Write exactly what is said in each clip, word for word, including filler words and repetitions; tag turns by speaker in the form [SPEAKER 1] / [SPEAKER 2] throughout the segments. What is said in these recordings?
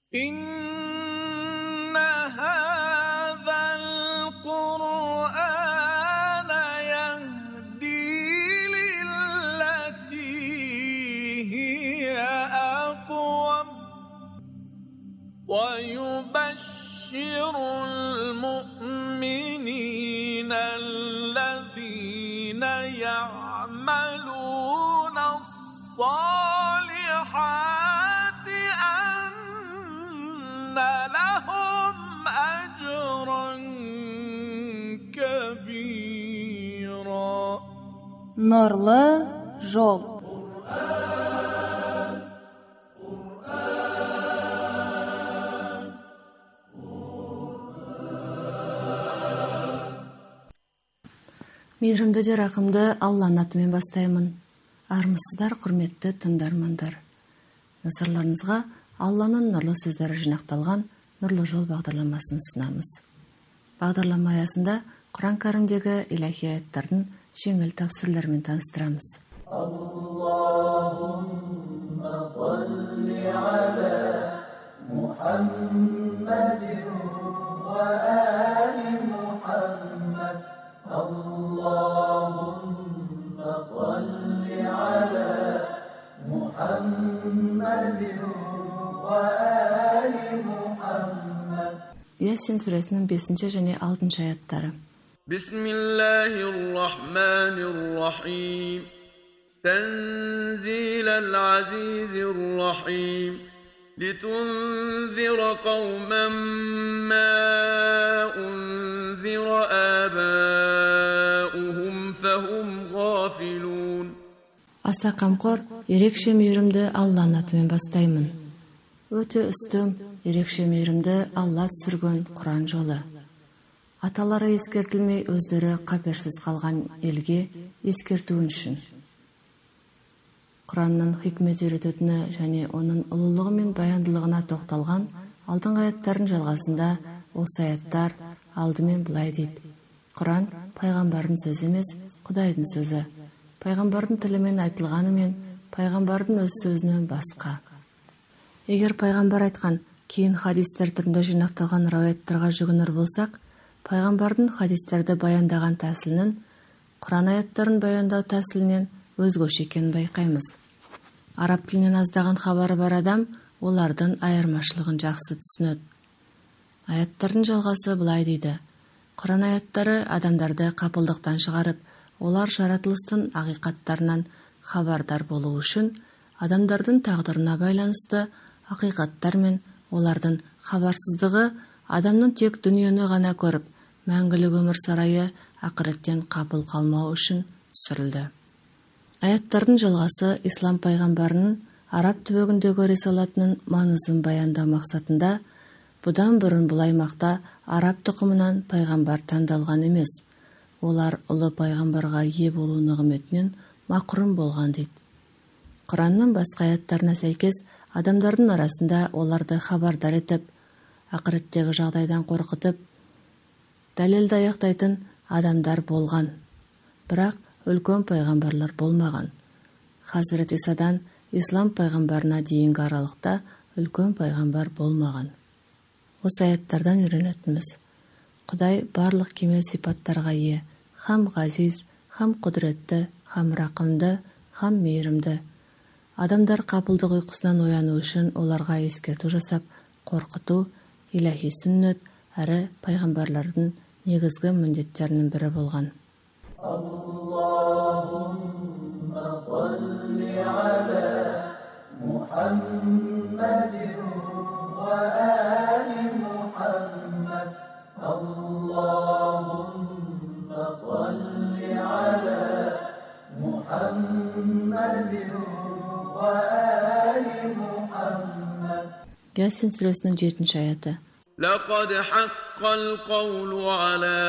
[SPEAKER 1] إن هذا القرآن يهدي للتي هي أقوم ويبشر المؤمنين الذين يعملون الصالحات أن لهم أجرا كبيرا.
[SPEAKER 2] Нурлы жол. Мейірімді де рақымды Алланың атымен бастаймын. Армысыздар, құрметті тыңдармандар. Назарларыңызға Алланың нұрлы сөздері жинақталған Нұрлы жол бағдарламасын ұсынамыз. Бағдарлама аясында Құран кәрімдегі илахи аяттардың жеңіл тәфсірлерімен таныстырамыз.
[SPEAKER 3] Аллахумма салли аля Мухаммадин ва али Мухаммад. Аллахумма салли аля Мухаммадин ва али Мухаммад.
[SPEAKER 2] Ясин сүресінің бесінші және алтыншы аяттары.
[SPEAKER 1] Бисмиллахир-рахманир-рахим. تنزيل العزيز الرحيم لتنذر قوما ما أنذر آباؤهم فهم غافلون.
[SPEAKER 2] Аса қамқор, ерекше мейірімді Алланың атымен бастаймын. Өте үстем, ерекше мейірімді Алла түсірген Құран жолы. Аталары ескертілмей өздері қаперсіз қалған елге ескертуін үшін. Құранның хикмет үйрететіні және оның ұлылығы мен баяндылығына тоқталған алдыңғы аяттардың жалғасында осы аяттар алдымен былай дейді. Құран пайғамбардың сөзі емес, Құдайдың сөзі. Пайғамбардың тілімен айтылғаны мен пайғамбардың өз сөзінен басқа. Егер пайғамбар айтқан кейін хадистер түрінде жинақталған рауаяттарға жүгінер болсақ, пайғамбардың хадистерді баяндаған тәсілінің Құран аяттарын баяндау тәсілінен өзгеше екенін байқаймыз. Араб тілінен аздаған хабары бар адам олардың айырмашылығын жақсы түсінеді. Аяттардың жалғасы былай дейді. Құран аяттары адамдарды қапылдықтан шығарып, олар жаратылыстың ақиқаттарынан хабардар болу үшін адамдардың тағдырына байланысты ақиқаттар мен олардың хабарсыздығы адамның тек дүниені ғана көріп, мәңгілік өмір сарайы ақыреттен қапыл қалмау үшін түсірілді. Аяттардың жалғасы ислам пайғамбарының араб түбегіндегі рисалатының маңызын баяндау мақсатында, бұдан бұрын бұл аймақта араб тұқымынан пайғамбар таңдалған емес. Олар ұлы пайғамбарға ие болу нығметінен мақрұм болған дейді. Құранның басқа аяттарына сәйкес адамдардың арасында оларды хабардар етіп, ақыреттегі жағдайдан қорқытып, дәлелді аяқтайтын адамдар болған. Бірақ үлкен пайғамбарлар болмаған. Хазірет Исадан ислам пайғамбарына дейінгі аралықта үлкен пайғамбар болмаған. Осы аяттардан үйренетініміз. Құдай барлық кемел сипаттарға ие, хам ғазиз, хам құдіретті, хам рақымды, хам мейірімді. Адамдар қапылдық ұйқысынан ояну үшін оларға ескерту жасап, қорқыту, илахи сүннет әрі пайғамбарлардың негізгі міндеттерінің бірі болған.
[SPEAKER 3] Аллахумма салли аля Мухаммадин ва али Мухаммад. Аллахумма салли аля Мухаммадин ва али Мухаммад.
[SPEAKER 2] Ясин сүресінің жетінші аяты.
[SPEAKER 1] لقد حق القول على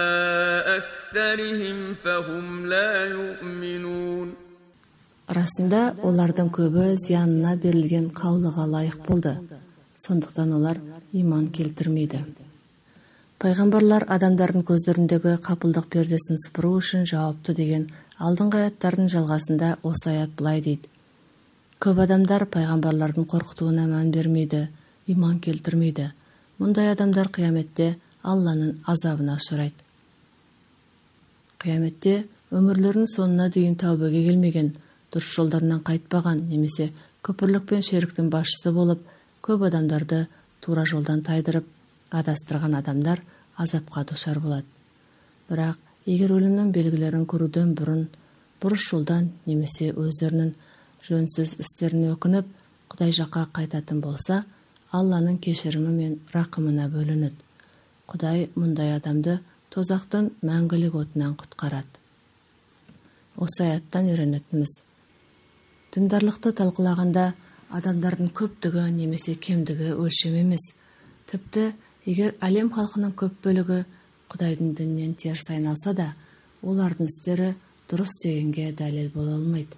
[SPEAKER 1] أكثرهم فهم لا يؤمنون.
[SPEAKER 2] Расында олардың көбі зиянына берілген қаулыға лайық болды. Сондықтан олар иман келтірмейді. Пайғамбарлар адамдардың көздеріндегі қапылдық пердесін сыпыру үшін жауапты деген алдыңғы аяттардың жалғасында осы аят былай дейді. Көп адамдар пайғамбарлардың қорқытуына мән бермейді. иман келтірмейді. Мұндай адамдар қияметте Алланың азабына ұшырайды. Қияметте өмірлерінің соңына дейін тәубеге келмеген, дұрыс жолдарынан қайтпаған немесе күпірлік пен шеріктің басшысы болып, көп адамдарды тура жолдан тайдырып, адастырған адамдар азапқа душар болады. Бірақ егер өлімнің белгілерін көруден бұрын бұрыс жолдан немесе өздерінің жөнсіз істеріне өкініп, Құдай жаққа қайтатын болса, Алланың кешірімі мен рақымына бөлінеді. Құдай мұндай адамды тозақтың мәңгілік отынан құтқарады. Осы аяттан үйренетініміз: діндарлықты талқылағанда адамдардың көптігі немесе кемдігі өлшем емес. Тіпті егер әлем халқының көп бөлігі Құдайдың дінінен теріс айналса да, олардың істері дұрыс дегенге дәлел бола алмайды.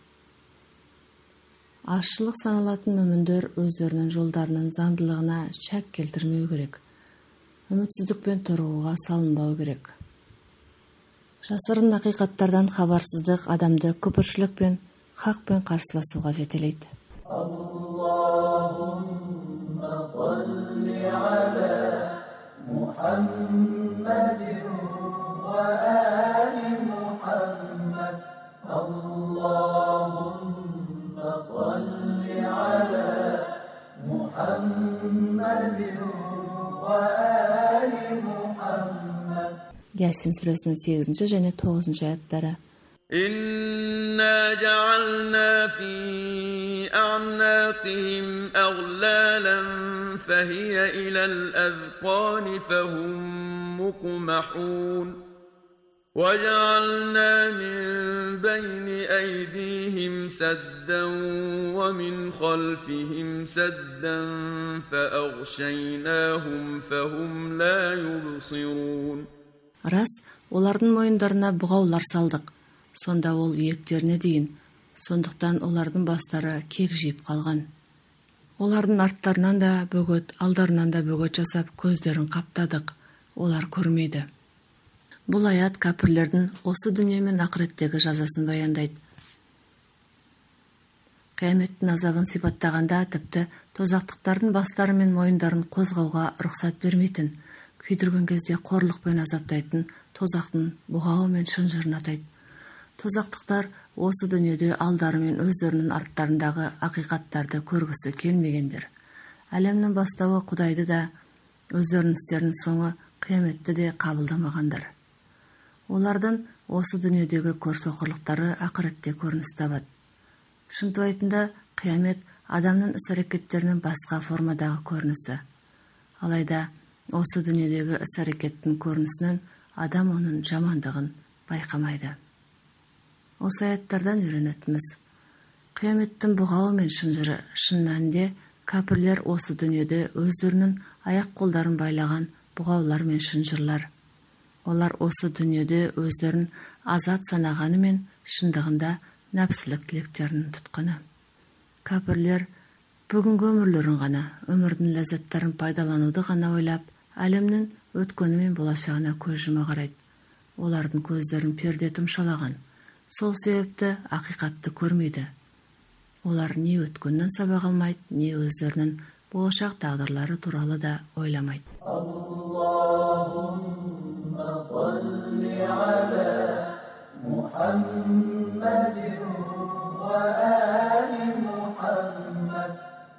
[SPEAKER 2] Азшылық саналатын мүміндер өздерінің жолдарының заңдылығына шәк келтірмеу керек. Үмітсіздікпен тұрғыға салынбау керек. Жасырын ақиқаттардан хабарсыздық адамды күпіршілік пен хақпен қарсыласуға жетелейді.
[SPEAKER 3] Аллахумма салли аля Мухаммадин ва али Мухаммад. Аллахумма салли аля Мухаммадин ва али Мухаммад.
[SPEAKER 2] Ясин сүресінің сегізінші және тоғызыншы аяттары.
[SPEAKER 1] إنا جعلنا في أعناقهم أغلالا فهي إلى الأذقان فهم مقمحون وجعلنا من بين أيديهم سدا ومن خلفهم سدا فأغشيناهم فهم لا يبصرون.
[SPEAKER 2] Рас, олардың мойындарына бұғаулар салдық. Сонда ол иектеріне дейін, сондықтан олардың бастары кек жиып қалған. Олардың арттарынан да бөгет, алдарынан да бөгет жасап көздерін қаптадық. Олар көрмейді. Бұл аят кәпірлердің осы дүние мен ақыреттегі жазасын баяндайды. Қияметтің азабын сипаттағанда тіпті тозақтықтардың бастары мен мойындарын қозғауға рұқсат бермейтін, күйдірген кезде қорлықпен азаптайтын тозақтың бұғауы мен шынжырын атайды. Тозақтықтар осы дүниеде алдары мен өздерінің арттарындағы ақиқаттарды көргісі келмегендер. Әлемнің бастауы Құдайды да, өздерінің істерінің соңы қияметті де қабылдамағандар. Олардың осы дүниедегі көрсоқырлықтары ақыретте көрініс табады. Шынтуайтында қиямет адамның іс-әрекеттерінің басқа формадағы көрінісі. Алайда осы дүниедегі іс-әрекеттің көрінісінен адам оның жамандығын байқамайды. Осы аяттардан үйренетініміз: қияметтің бұғауы мен шынжыры шын мәнінде кәпірлер осы дүниеде өздерінің аяқ-қолдарын байлаған бұғаулар мен шынжырлар. Олар осы дүниеде өздерін азат санағаны мен шындығында нәпсілік тілектерінің тұтқаны. Кәпірлер бүгінгі өмірлерін ғана, өмірдің ләззаттарын пайдалануды ғана ойлап, әлемнің өткені мен болашағына көз жұма қарайды. Олардың көздерін перде тұмшалаған. Сол себепті ақиқатты көрмейді. Олар не өткеннен сабақ алмайды, не өздерінің болашақ тағдырлары туралы да ойламайды.
[SPEAKER 3] Аллахумма салли аля Мухаммадин ва али Мухаммад.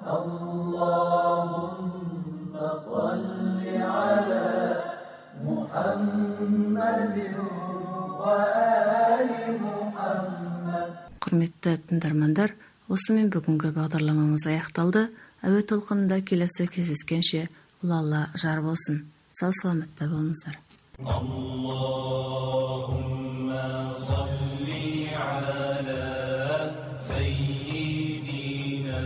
[SPEAKER 3] Аллахумма салли аля Мухаммадин ва али Мухаммад.
[SPEAKER 2] Құрметті тыңдармандар, осымен бүгінгі бағдарламамыз аяқталды. Әуе толқынында келесі кездескенше ұлы Алла жар болсын. Сау саламатта болыңыздар.
[SPEAKER 4] Аллахумма салли аля саййидина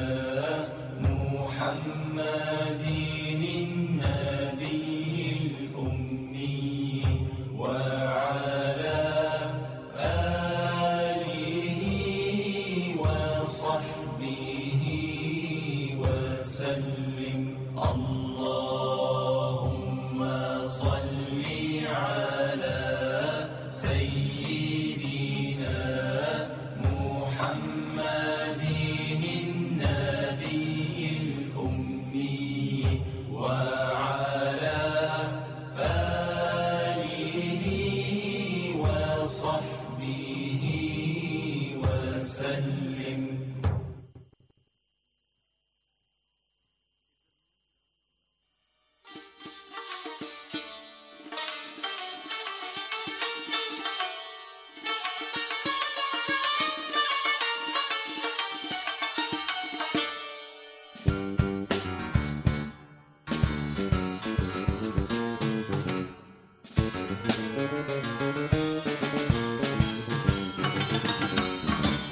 [SPEAKER 4] Мухаммадин набiyil умми ва аля алихи ва сахбихи ва саллим. Allahumma salli ala sayyidina Muhammadin nabiyil ummi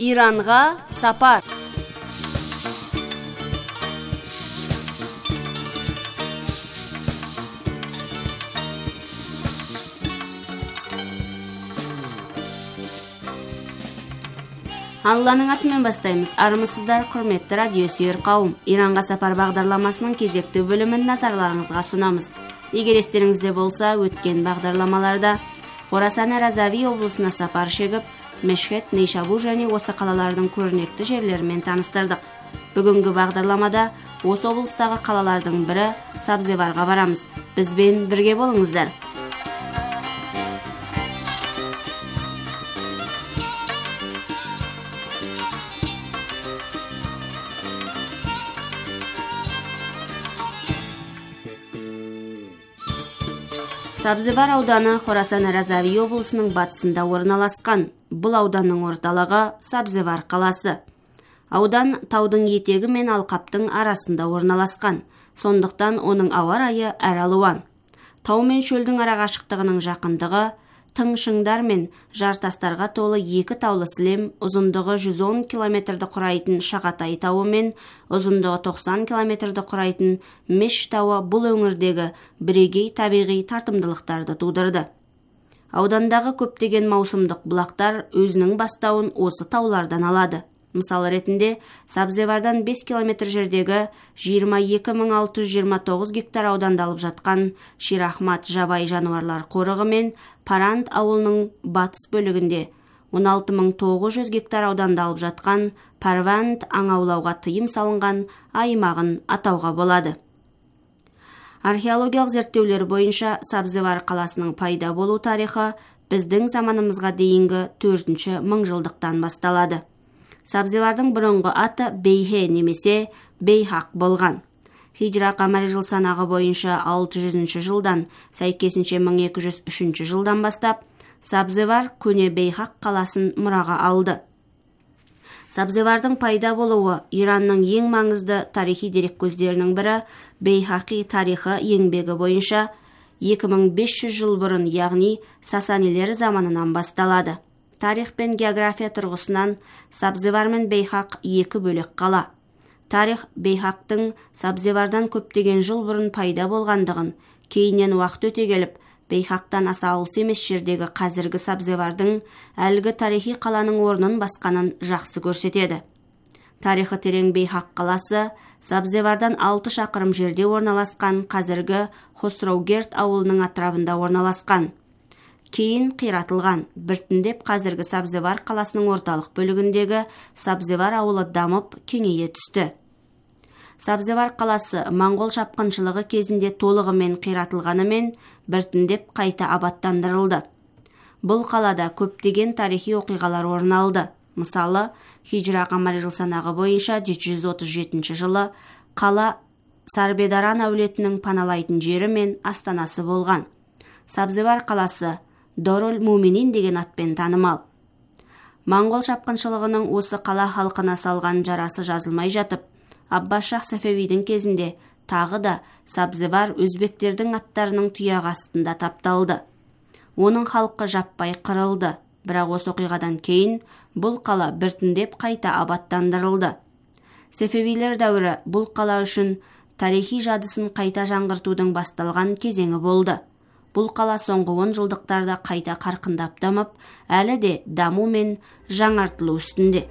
[SPEAKER 5] Иранға сапар. Алланың атымен бастаймыз. Армысыздар, құрметті радио сүйер қауым. Иранға сапар бағдарламасының кезекті бөлімін назарларыңызға сұнамыз. Егер естеріңізде болса, өткен бағдарламаларда Хорасан Разави облысына сапар шегіп, Мешхет, Нейшабур және осы қалалардың көрнекті жерлерімен таныстырдық. Бүгінгі бағдарламада осы облыстағы қалалардың бірі Сабзеварға барамыз. Бізбен бірге болыңыздар. Сабзевар ауданы Хорасан Разави облысының батысында орналасқан. Бұл ауданның орталығы Сабзевар қаласы. Аудан таудың етегі мен алқаптың арасында орналасқан. Сондықтан оның ауа райы әралуан. Тау мен шөлдің арақашықтығының жақындығы, тың шыңдар мен жартастарға толы екі таулы сілем ұзындығы жүз он километрді құрайтын Шағатай тауы мен ұзындығы тоқсан километрді құрайтын Меш тауы бұл өңірдегі бірегей табиғи тартымдылықтарды тудырды. Аудандағы көптеген маусымдық бұлақтар өзінің бастауын осы таулардан алады. Мысал ретінде, Сабзевардан бес километр жердегі жиырма екі мың алты жүз жиырма тоғыз гектар ауданда алып жатқан Ширахмат жабай жануарлар қорығы мен Парант ауылының батыс бөлігінде он алты мың тоғыз жүз гектар ауданда алып жатқан Парвант аң аулауға тыйым салынған аймағын атауға болады. Археологиялық зерттеулер бойынша Сабзевар қаласының пайда болу тарихы біздің заманымызға дейінгі төртінші мыңжылдықтан басталады. Сабзевардың бұрынғы аты Бейхе немесе Бейхақ болған. Хижра қамари жыл санағы бойынша алты жүзінші жылдан, сәйкесінше мың екі жүз үшінші жылдан бастап, Сабзевар көне Бейхақ қаласын мұраға алды. Сабзевардың пайда болуы Иранның ең маңызды тарихи дереккөздерінің бірі Бейхақи тарихы еңбегі бойынша екі мың бес жүз жыл бұрын, яғни Сасанилер заманынан басталады. Тарих пен география тұрғысынан Сабзевар мен Бейхақ екі бөлек қала. Тарих Бейхақтың Сабзевардан көптеген жыл бұрын пайда болғандығын, кейіннен уақыт өте келіп, Бейхақтан аса алыс емес жердегі қазіргі Сабзевардың әлгі тарихи қаланың орнын басқанын жақсы көрсетеді. Тарихы терең Бейхақ қаласы Сабзевардан алты шақырым жерде орналасқан қазіргі Хосроугерт ауылының атырабында орналасқан. Кейін қиратылған, біртіндеп қазіргі Сабзевар қаласының орталық бөлігіндегі Сабзевар ауылы дамып кеңейе түсті. Сабзевар қаласы моңғол шапқыншылығы кезінде толығымен қиратылғанымен біртіндеп қайта абаттандырылды. Бұл қалада көптеген тарихи оқиғалар орын алды. Мысалы, Хижра қамари жыл санағы бойынша жеті жүз отыз жетінші жылы қала Сарбедаран әулетінің паналайтын жері мен астанасы болған. Сабзевар қаласы Дорол Муминин деген атпен танымал. Моңғол шапқыншылығының осы қала халқына салған жарасы жазылмай жатып, Аббас-Шах Сафавидің кезінде тағы да Сабзевар өзбектердің аттарының тұяғы астында тапталды. Оның халқы жаппай қырылды, бірақ осы оқиғадан кейін бұл қала біртіндеп қайта абаттандырылды. Сафавилер дәуірі бұл қала үшін тарихи жадысын қайта жаңғыртудың басталған кезеңі болды. Бұл қала соңғы он жылдықтарда қайта қарқындап дамып, әлі де даму мен жаңартылу үстінде.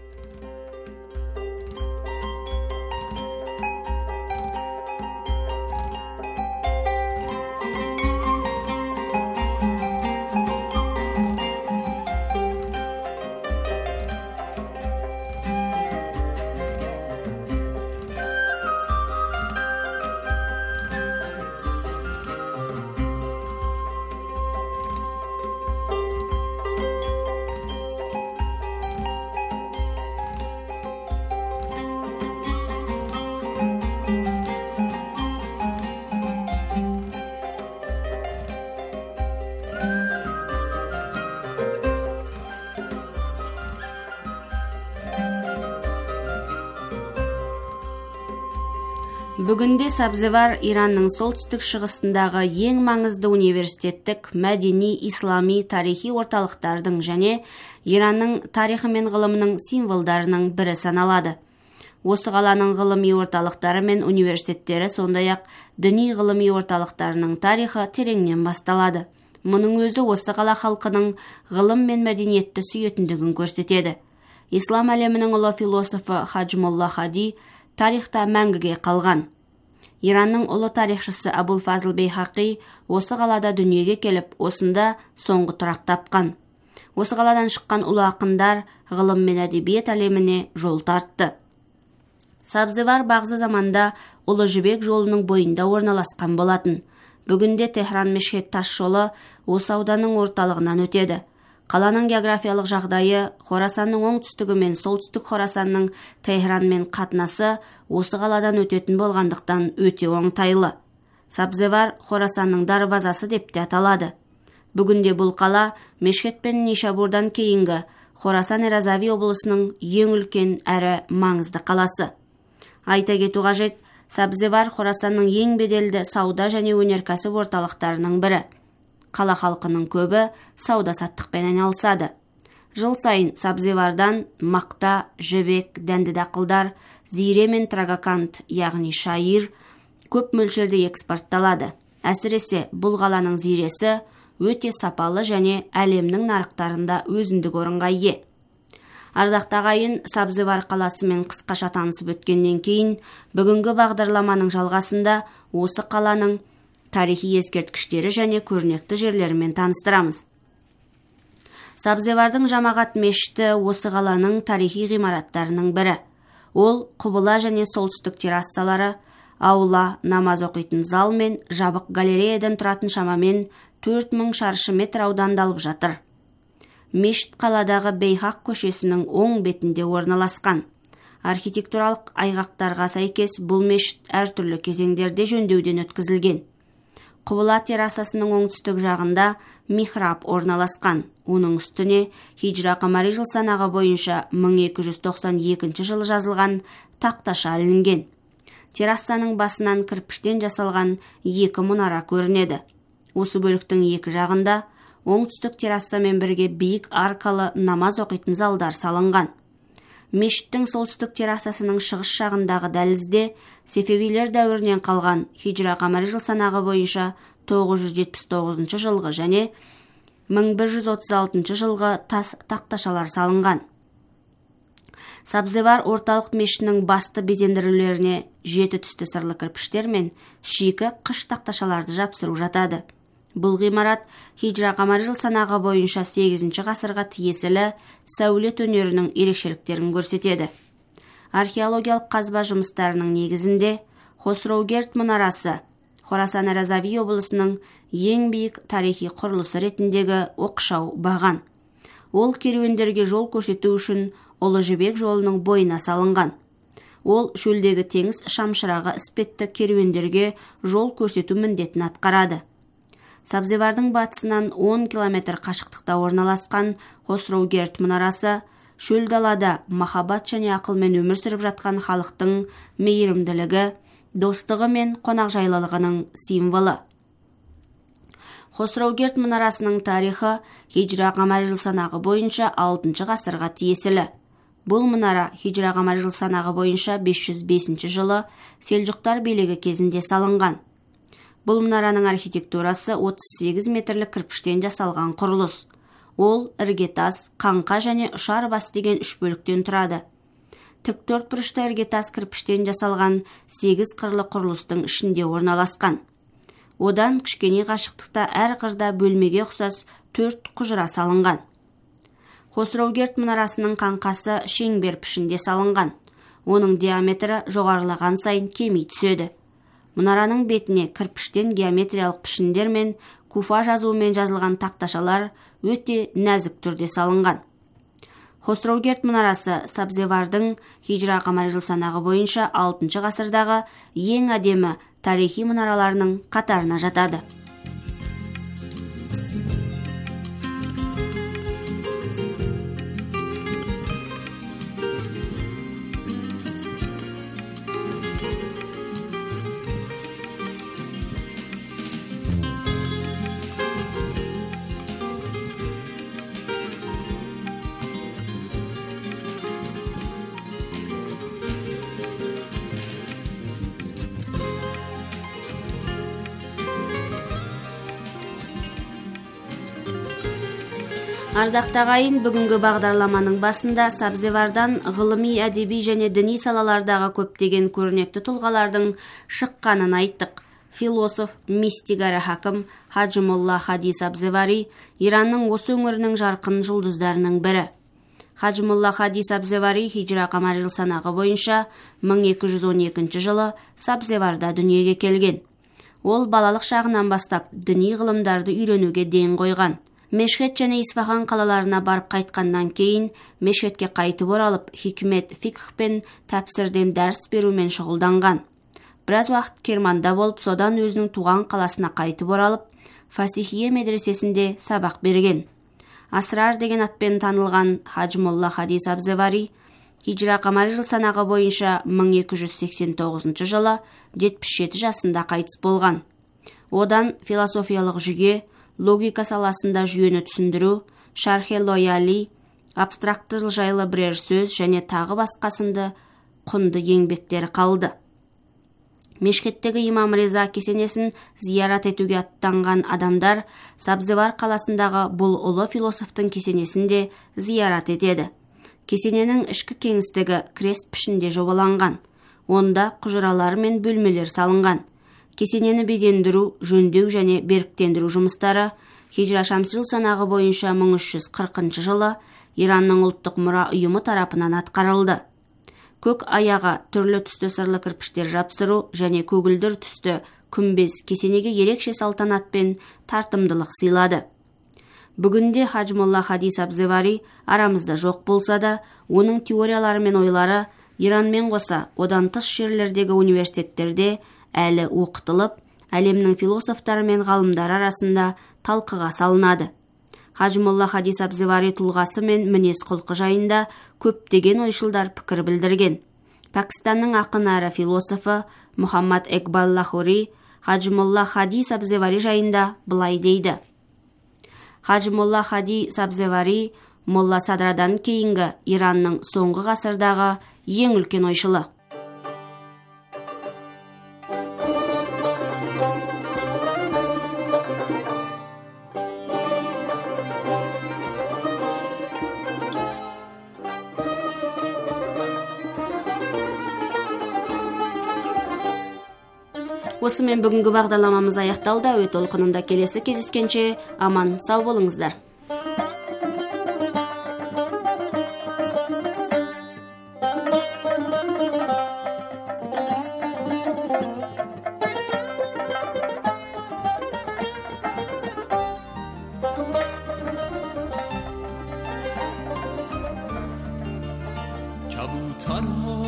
[SPEAKER 5] Бүгінде Сабзевар Иранның солтүстік шығысындағы ең маңызды университеттік, мәдени, ислами, тарихи орталықтардың және Иранның тарихы мен ғылымының символдарының бірі саналады. Осы қаланың ғылыми орталықтары мен университеттері, сондай-ақ діни ғылыми орталықтарының тарихы тереңнен басталады. Мұның өзі осы қала халқының ғылым мен мәдениетті сүйетіндігін көрсетеді. Ислам әлемінің ұлы философы Хаджмолла Хади тарихта мәңгіге қалған. Иранның ұлы тарихшысы Абул Фазл Бейхақи осы қалада дүниеге келіп, осында соңғы тұрақ тапқан. Осы қаладан шыққан ұлы ақындар ғылым мен әдебиет әлеміне жол тартты. Сабзевар бағзы заманда Ұлы Жібек жолының бойында орналасқан болатын. Бүгінде Техран Мешхед тас жолы осы ауданның орталығынан өтеді. Қаланың географиялық жағдайы, Хорасанның оңтүстігі мен солтүстік Хорасанның Техранмен қатынасы осы қаладан өтетін болғандықтан өте оңтайлы. Сабзевар Хорасанның дарбазасы деп те аталады. Бүгінде бұл қала Мешхед пен Нишабурдан кейінгі Хорасан Эразави облысының ең үлкен әрі маңызды қаласы. Айта кету қажет, Сабзевар Хорасанның ең беделді сауда және өнеркәсіп орталықтарының бірі. Қала халқының көбі сауда-саттықпен айналысады. Жыл сайын Сабзевардан мақта, жібек, дәнді дақылдар, зире мен трагакант, яғни шайыр, көп мөлшерде экспортталады. Әсіресе бұл қаланың зиресі өте сапалы және әлемнің нарықтарында өзіндік орынға ие. Ардақты ағайын, Сабзевар қаласымен қысқаша танысып өткеннен кейін, бүгінгі бағдарламаның жалғасында осы қаланың тарихи ескерткіштері және көрнекті жерлерімен таныстырамыз. Сабзевардың жамағат мешіті осы қаланың тарихи ғимараттарының бірі. Ол құбыла және солтүстік террассалары, аула, намаз оқитын зал мен жабық галереядан тұратын шамамен төрт мың шаршы метр аудандалып жатыр. Мешіт қаладағы Бейхақ көшесінің оң бетінде орналасқан. Архитектуралық айғақтарға сәйкес бұл мешіт әртүрлі кезеңдерде жөндеуден өткізілген. Құбыла террасасының оңтүстік жағында михраб орналасқан. Оның үстіне хиджра қамари жыл санағы бойынша мың екі жүз тоқсан екінші жылы жазылған тақташа ілінген. Террасаның басынан кірпіштен жасалған екі мұнара көрінеді. Осы бөліктің екі жағында оңтүстік террасамен бірге биік аркалы намаз оқитын залдар салынған. Мешіттің солтүстік террасасының шығыс жағындағы дәлізде Сефевилер дәуірінен қалған хиджра қамари жыл санағы бойынша тоғыз жүз жетпіс тоғызыншы жылғы және мың бір жүз отыз алтыншы жылғы тас тақташалар салынған. Сабзевар орталық мешітінің басты безендірулеріне жеті түсті сырлы кірпіштер мен шикі қыш тақташаларды жапсыру жатады. Бұл ғимарат хиджра қамари жыл санағы бойынша сегізінші ғасырға тиесілі сәулет өнерінің ерекшеліктерін көрсетеді. Археологиялық қазба жұмыстарының негізінде Хосроугерт мұнарасы Хорасан Эразави облысының ең биік тарихи құрылысы ретіндегі оқшау баған. Ол керуендерге жол көрсету үшін Ұлы Жібек жолының бойына салынған. Ол шөлдегі теңіз шамшырағы іспетті керуендерге жол көрсету міндетін атқарады. Сабзевардың батысынан он километр қашықтықта орналасқан Хосроугерт мұнарасы шөл далада махаббат және ақылмен өмір сүріп жатқан халықтың мейірімділігі, достығы мен қонақжайлылығының символы. Хосроугерт мұнарасының тарихы хиджра қамари жыл санағы бойынша алтыншы ғасырға тиесілі. Бұл мұнара хиджра қамари жыл санағы бойынша бес жүз бесінші жылы селжұқтар билігі кезінде салынған. Бұл мұнараның архитектурасы отыз сегіз метрлік кірпіштен жасалған құрылыс. Ол іргетас, қаңқа және ұшар бас деген үш бөліктен тұрады. Тік төрт бұрышты іргетас кірпіштен жасалған сегіз қырлы құрылыстың ішінде орналасқан. Одан кішкене қашықтықта әр қырда бөлмеге ұқсас төрт құжыра салынған. Хосроугерт мұнарасының қаңқасы шеңбер пішінде салынған. Оның диаметрі жоғарылаған сайын кеми түседі. Мұнараның бетіне кірпіштен геометриялық пішіндер мен куфа жазуымен жазылған тақташалар өте нәзік түрде салынған. Хосроугерт мұнарасы Сабзевардың хиджра қамари жыл санағы бойынша алтыншы ғасырдағы ең әдемі тарихи мұнараларының қатарына жатады. Ардақта ағайын, бүгінгі бағдарламаның басында Сабзевардан ғылыми, әдеби және діни салалардағы көптеген көрнекті тұлғалардың шыққанын айттық. Философ, мистик әрі хакім Хаджимолла Хади Сабзевари Иранның осы өңірінің жарқын жұлдыздарының бірі. Хаджимолла Хади Сабзевари хижра қамар жыл санағы бойынша мың екі жүз он екінші жылы Сабзеварда дүниеге келген. Ол балалық шағынан бастап діни ғылымдарды үйренуге ден қойған. Мешхет және Исфахан қалаларына барып қайтқаннан кейін мешхетке қайтып оралып, хикмет, фикх пен тәпсірден дәріс берумен шұғылданған. Біраз уақыт Керманда болып, содан өзінің туған қаласына қайтып оралып, Фасихие медресесінде сабақ берген. Асрар деген атпен танылған Хаджимолла Хади Сабзевари хижра қамар жыл санағы бойынша мың екі жүз сексен тоғызыншы жылы жетпіс жеті жасында қайтыс болған. Одан философиялық жүйе, логика саласында жүйені түсіндіру, шархе лояли, абстракты жайлы бірер сөз және тағы басқасында құнды еңбектері қалды. Мешхеттегі имам Реза кесенесін зиярат етуге аттанған адамдар Сабзевар қаласындағы бұл ұлы философтың кесенесін де зиярат етеді. Кесененің ішкі кеңістігі крест пішінде жобаланған. Онда құжыралар мен бөлмелер салынған. Кесенені безендіру, жөндеу және беріктендіру жұмыстары хижра шамси жыл санағы бойынша мың үш жүз қырқыншы жылы Иранның ұлттық мұра ұйымы тарапынан атқарылды. Көк аяға түрлі түсті сырлы кірпіштер жапсыру және көгілдір түсті күмбез кесенеге ерекше салтанатпен тартымдылық сыйлады. Бүгінде Хаджимолла Хади Сабзевари арамызда жоқ болса да, оның теориялары мен ойлары Иранмен қоса одан тыс жерлердегі университеттерде әлі оқытылып, әлемнің философтары мен ғалымдары арасында талқыға салынады. Хаджимолла Хади Сабзевари тұлғасы мен мінез құлқы жайында көптеген ойшылдар пікір білдірген. Пәкістанның ақын әрі философы Мухаммад Экбал Лахори Хаджимолла Хади Сабзевари жайында былай дейді. Хаджимолла Хади Сабзевари Молла Садрадан кейінгі Иранның соңғы ғасырдағы ең үлкен ойшылы. Осымен бүгінгі бағдарламамыз аяқталды. Әуе толқынында келесі кездескенше аман сау болыңыздар.
[SPEAKER 6] کبوترها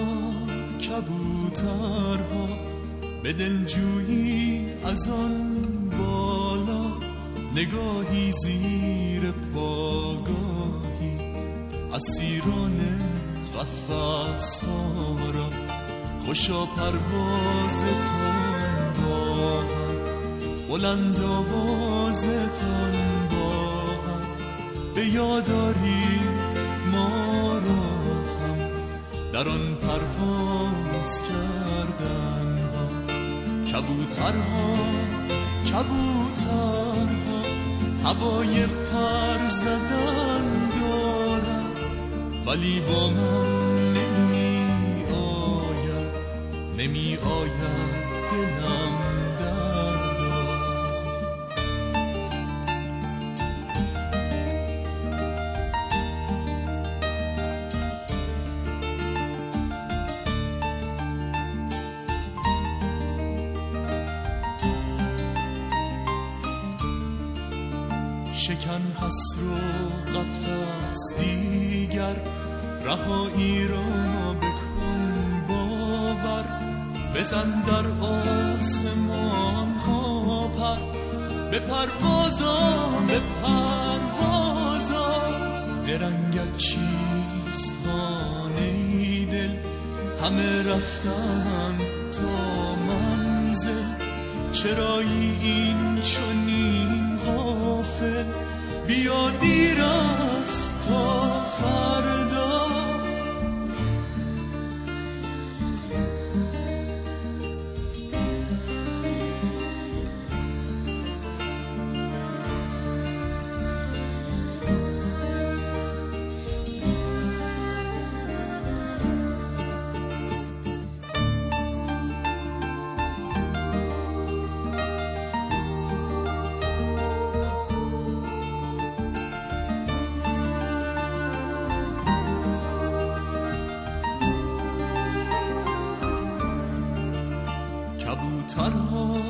[SPEAKER 6] کبوترها به دلجویی از آن بالا نگاهی زیر پاگاهی اسیران قفس ها را خوشا پروازتان با هم بلند آوازتان با هم به یاد آرید ما را هم در آن پرواز کردن کبوترها کبوترها هوای پر زدن دارد ولی با من نمی آید نمی آید دلم درد شکن حسر و قفس دیگر رهایی را بکن باور بزن در آسمان ها پر به پروازا به پروازا درنگت چیست هانه دل همه رفتن تا منزل چرایی این چنین غافل بیا دیر است تا فردا کبوترها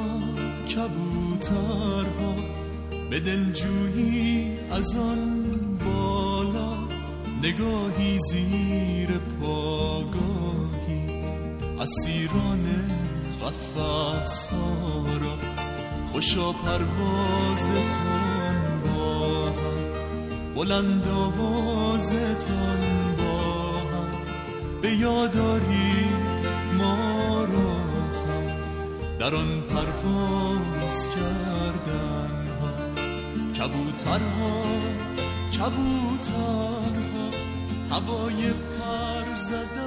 [SPEAKER 6] کبوترها به دلجویی از آن بالا، نگاهی زیر پاگاهی اسیران قفس ها را، خوشا پروازتان با هم، بلند آوازتان با هم، به یاد آرید ما را هم در آن پرواز کردن ها. کبوترها کبوترها هوای پر زدن